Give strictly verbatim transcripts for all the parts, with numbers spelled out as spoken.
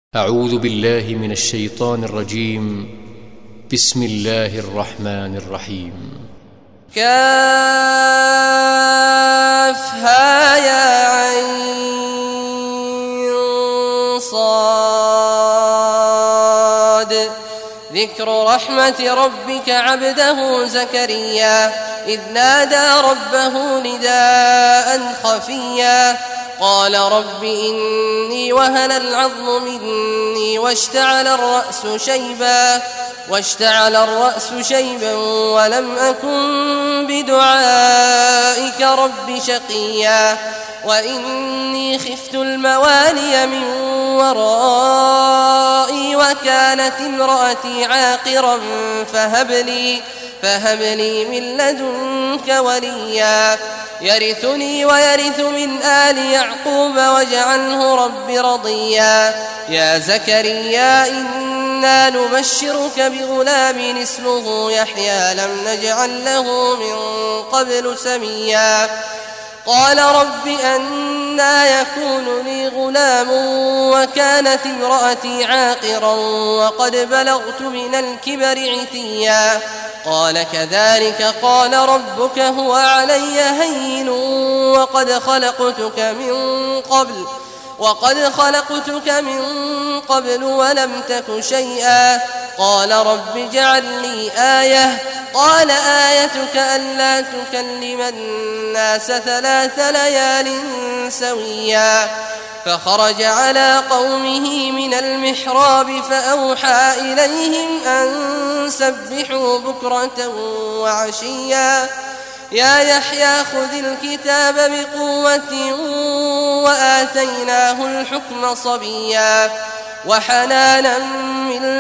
أعوذ بالله من الشيطان الرجيم. بسم الله الرحمن الرحيم. كافها يا عين صاد ذكر رحمة ربك عبده زكريا إذ نادى ربه نداء خفيا قال رب إني وهن العظم مني واشتعل الرأس شيبا واشتعل الرأس شيبا ولم أكن بدعائك رب شقيا وإني خفت الموالي من ورائي وكانت امرأتي عاقرا فهب لي فهب لي من لدنك وليا يرثني ويرث من آل يعقوب واجعله رب رضيا يا زكريا إنا نبشرك بغلام اسمه يحيى لم نجعل له من قبل سميا قال رب أنى يكون لي غلام وكانت امرأتي عاقرا وقد بلغت من الكبر عتيا قال كذلك قال ربك هو علي هين وقد خلقتك من قبل وقد خلقتك من قبل ولم تك شيئا قال رب اجعل لي آية قال آيتك ألا تكلم الناس ثلاث ليال سويا فخرج على قومه من المحراب فأوحى إليهم أن سبحوا بكرة وعشيا يا يحيى خذ الكتاب بقوة وآتيناه الحكم صبيا وحنانا من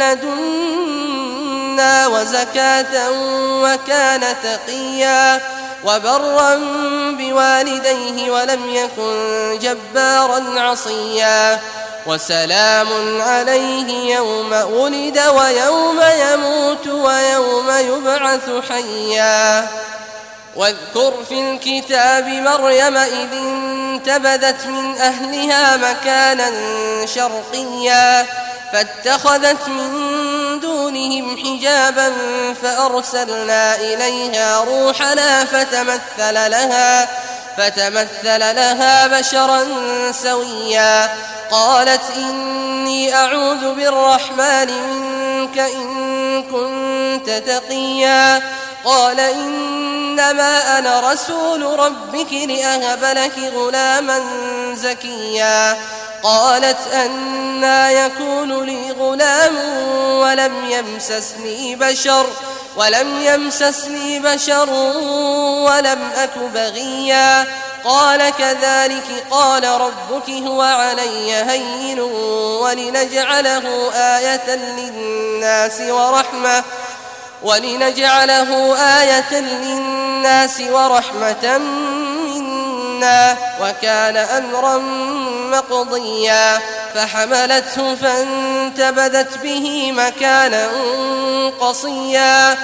لدنا وزكاة وكان تقيا وبرا بوالديه ولم يكن جبارا عصيا وسلام عليه يوم ولد ويوم يموت ويوم يبعث حيا واذكر في الكتاب مريم إذ انتبذت من أهلها مكانا شرقيا فاتخذت من دونهم حجابا فأرسلنا إليها روحنا فتمثل لها فتمثل لها بشرا سويا قالت إني أعوذ بالرحمن منك إن كنت تقيا قال إنما أنا رسول ربك لأهب لك غلاما زكيا قالت أنى يكون لي غلام ولم يمسسني بشر ولم يمسسني بشر ولم أك بغيا قال كذلك قال ربك هو علي هين ولنجعله آية للناس ورحمة ولنجعله آية للناس ورحمة منا وكان أمرا مقضيا فحملته فانتبذت به مكانا قصيا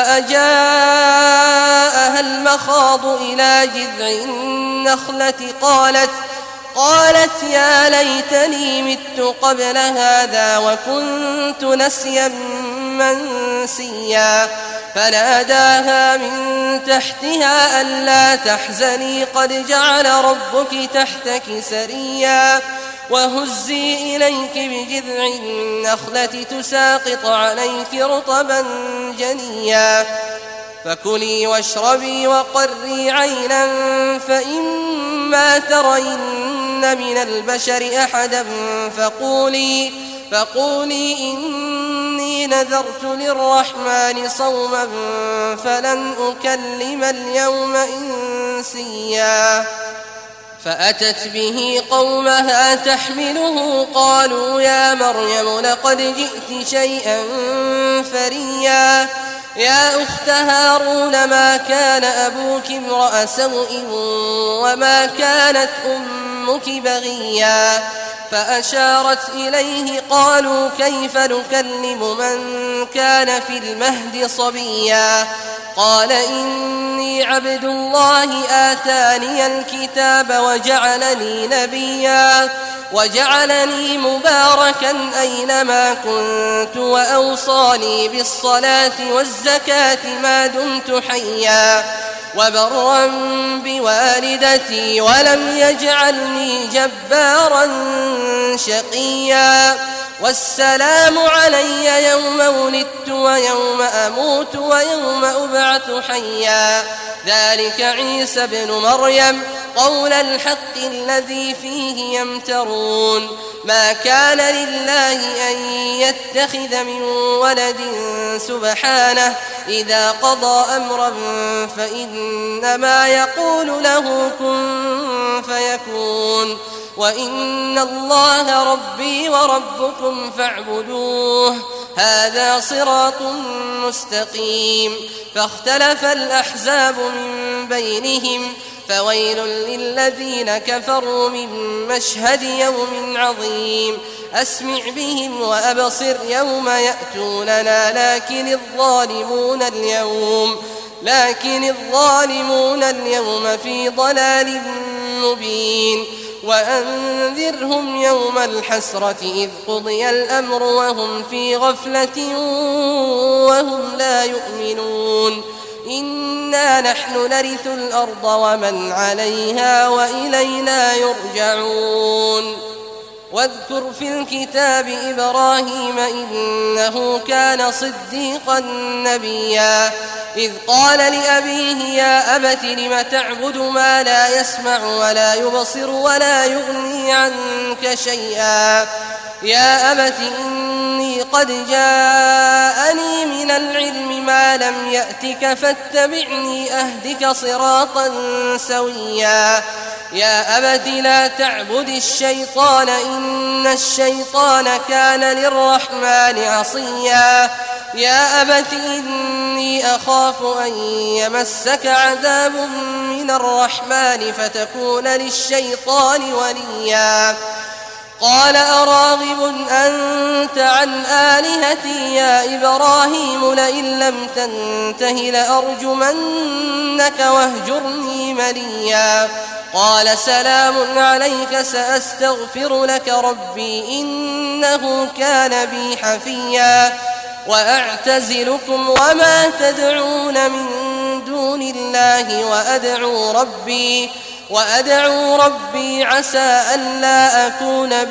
فأجاءها المخاض إلى جذع النخلة قالت قالت يا ليتني مت قبل هذا وكنت نسيا منسيا فناداها من تحتها ألا تحزني قد جعل ربك تحتك سريا وهزي إليك بجذع النخلة تساقط عليك رطبا جنيا فكلي واشربي وقري عينا فإما ترين من البشر أحدا فقولي فقولي إني نذرت للرحمن صوما فلن أكلم اليوم إنسيا فأتت به قومها تحمله قالوا يا مريم لقد جئت شيئا فريا يا أخت هارون ما كان أبوك امرأ سوء وما كانت أمك بغيا فأشارت إليه قالوا كيف نكلم من كان في المهد صبيا قال إني عبد الله آتاني الكتاب وجعلني نبيا وجعلني مباركا أينما كنت وأوصاني بالصلاة والزكاة ما دمت حيا وبرا بوالدتي ولم يجعلني جبارا شقيا والسلام علي يوم ولدت ويوم أموت ويوم أبعث حيا ذلك عيسى ابن مريم قول الحق الذي فيه يمترون ما كان لله أن يتخذ من ولد سبحانه إذا قضى أمرا فإنما يقول له كن فيكون وإن الله ربي وربكم فاعبدوه هذا صراط مستقيم فاختلف الأحزاب من بينهم فويل للذين كفروا من مشهد يوم عظيم أسمع بهم وأبصر يوم يأتوننا لكن الظالمون اليوم لكن الظالمون اليوم في ضلال مبين وأنذرهم يوم الحسرة إذ قضي الأمر وهم في غفلة وهم لا يؤمنون إنا نحن نرث الأرض ومن عليها وإلينا يرجعون واذكر في الكتاب إبراهيم إنه كان صديقا نبيا إذ قال لأبيه يا أبت لم تعبد ما لا يسمع ولا يبصر ولا يغني عنك شيئا يا أبت إني قد جاءني من العلم ما لم يأتك فاتبعني أهدك صراطا سويا يا أبت لا تعبد الشيطان إن الشيطان كان للرحمن عصيا يا أبت إني أخاف أن يمسك عذاب من الرحمن فتكون للشيطان وليا قال أراغب أنت عن آلهتي يا إبراهيم لئن لم تنته لأرجمنك واهجرني مليا قال سلام عليك سأستغفر لك ربي إنه كان بي حفيا وأعتزلكم وما تدعون من دون الله وأدعو ربي وأدعو ربي عسى ألا أكون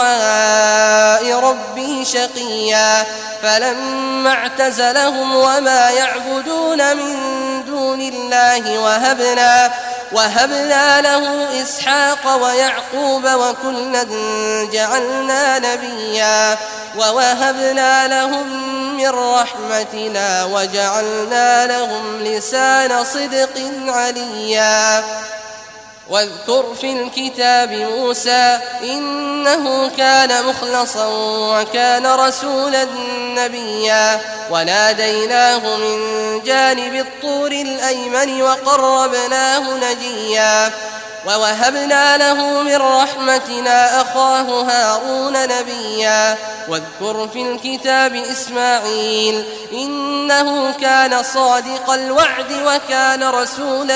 بدعاء ربي شقيا فلما اعتزلهم وما يعبدون من دون الله وهبنا وهبنا له إسحاق ويعقوب وكلا جعلنا نبيا ووهبنا لهم من رحمتنا وجعلنا لهم لسان صدق عليا واذكر في الكتاب موسى إنه كان مخلصا وكان رسولا نبيا وناديناه من جانب الطور الأيمن وقربناه نجيا ووهبنا له من رحمتنا أخاه هارون نبيا واذكر في الكتاب إسماعيل إنه كان صادق الوعد وكان رسولا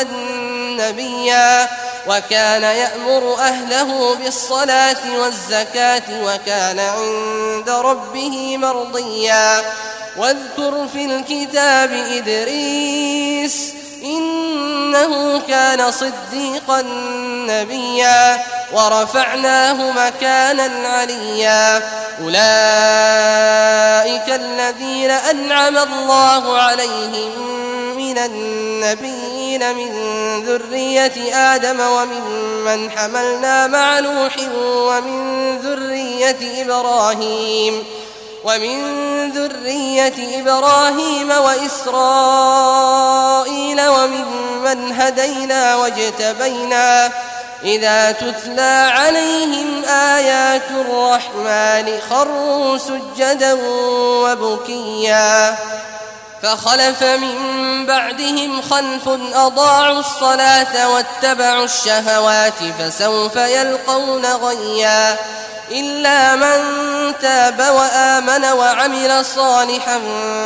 نبيا وكان يأمر أهله بالصلاة والزكاة وكان عند ربه مرضيا واذكر في الكتاب إدريس إنه كان صديقا نبيا ورفعناه مكانا عليا أولئك الذين أنعم الله عليهم من النبيين من ذرية آدم وممن حملنا مع نوح ومن ذرية إبراهيم ومن ذرية إبراهيم وإسرائيل وممن هدينا واجتبينا إذا تتلى عليهم آيات الرحمن خروا سجدا وبكيا فخلف من بعدهم خلف أضاعوا الصلاة واتبعوا الشهوات فسوف يلقون غيا إلا من تاب وآمن وعمل صالحا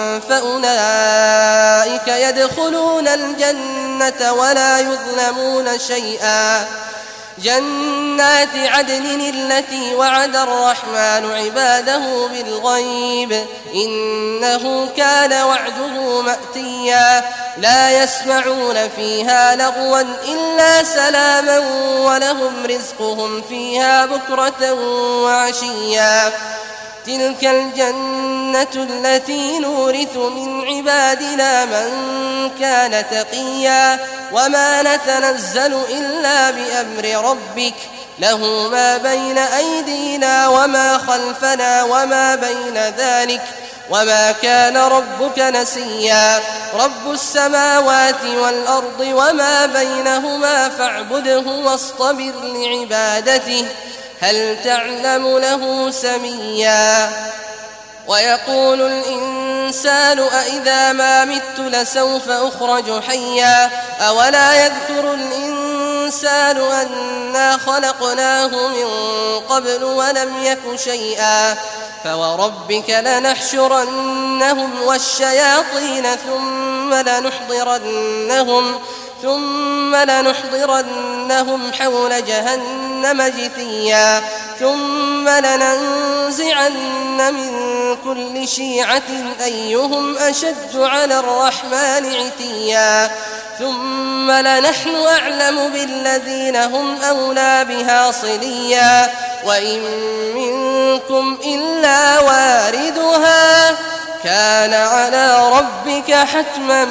فأولئك يدخلون الجنة ولا يظلمون شيئا. جنات عدن التي وعد الرحمن عباده بالغيب إنه كان وعده مأتيا. لا يسمعون فيها لغوا إلا سلاما ولهم رزقهم فيها بكرة وعشيا. تلك الجنة التي نورث من عبادنا من كان تقيا. وما نتنزل إلا بأمر ربك له ما بين أيدينا وما خلفنا وما بين ذلك وما كان ربك نسيا. رب السماوات والأرض وما بينهما فاعبده واصطبر لعبادته هل تعلم له سميا. ويقول الإنسان أإذا ما مت لسوف أخرج حيا. أولا يذكر الإنسان أنا خلقناه من قبل ولم يك شيئا. فوربك لنحشرنهم والشياطين ثم لنحضرنهم ثم لنحضرنهم حول جهنم جثيا. ثم لننزعن من كل شيعة أيهم أشد على الرحمن عتيا. ثم لنحن أعلم بالذين هم أولى بها صليا. وإن منكم إلا واردها كان على ربك حتما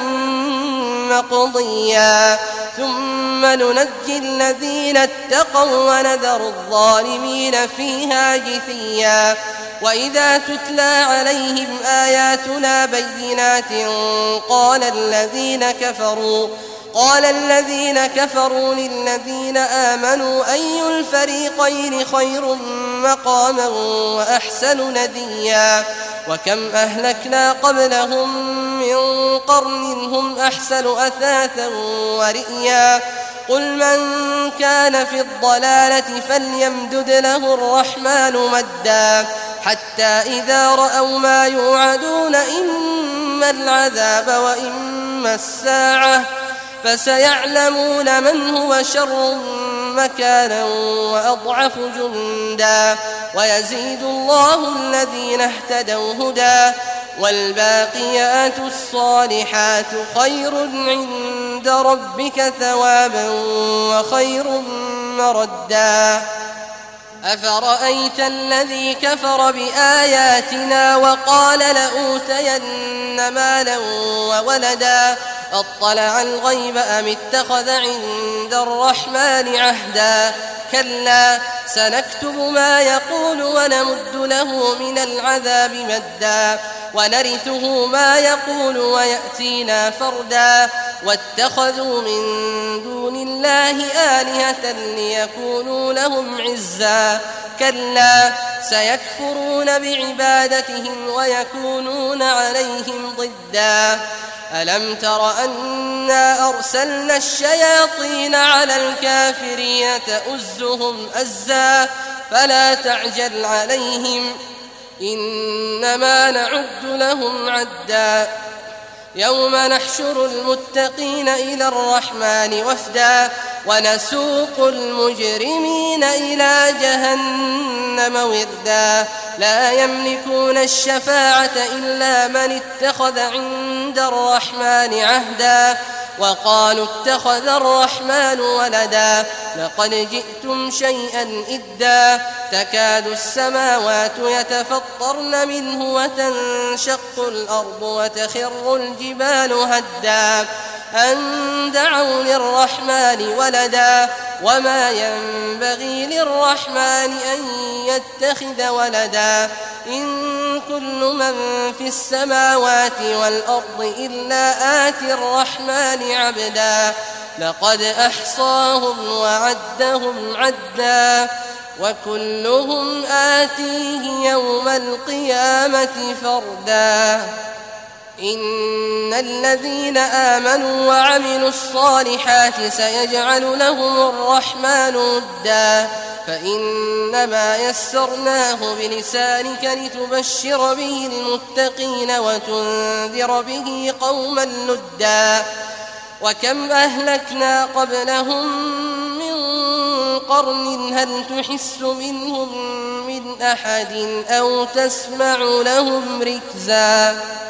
مقضيا. ثم ننجي الذين اتقوا ونذر الظالمين فيها جثيا. وإذا تتلى عليهم آياتنا بينات قال الذين كفروا قال الذين كفروا للذين آمنوا أي الفريقين خير مقاما وأحسن نديا. وكم أهلكنا قبلهم من قرن هم أحسن أثاثا ورئيا. قل من كان في الضلالة فليمدد له الرحمن مدا حتى إذا رأوا ما يوعدون إما العذاب وإما الساعة فسيعلمون من هو شر مكانا وأضعف جندا. ويزيد الله الذين اهتدوا هدى والباقيات الصالحات خير عند ربك ثوابا وخير مردا. أفرأيت الذي كفر بآياتنا وقال لأوتين مالا وولدا أطلع الغيب أم اتخذ عند الرحمن عهدا. كلا سنكتب ما يقول ونمد له من العذاب مدا ونرثه ما يقول ويأتينا فردا. واتخذوا من دون الله آلهة ليكونوا لهم عزا. كلا سيكفرون بعبادتهم ويكونون عليهم ضدا. ألم تر أنا أرسلنا الشياطين على الكافرين تؤزهم أزا فلا تعجل عليهم إنما نعد لهم عدا. يوم نحشر المتقين إلى الرحمن وفدا ونسوق المجرمين إلى جهنم وردا. لا يملكون الشفاعة إلا من اتخذ عند الرحمن عهدا. وقالوا اتخذ الرحمن ولدا لقد جئتم شيئا إدا. تكاد السماوات يتفطرن منه وتنشق الأرض وتخر الجبال هدا أن دعوا للرحمن ولدا وما ينبغي للرحمن أن يتخذ ولدا. إن كل من في السماوات والأرض إلا آتي الرحمن عبدا. لقد أحصاهم وعدهم عدا وكلهم آتيه يوم القيامة فردا. إن الذين آمنوا وعملوا الصالحات سيجعل لهم الرحمن ودا فإنما يسرناه بلسانك لتبشر به المتقين وتنذر به قوما لدا وكم أهلكنا قبلهم من قرن هل تحس منهم من أحد أو تسمع لهم ركزا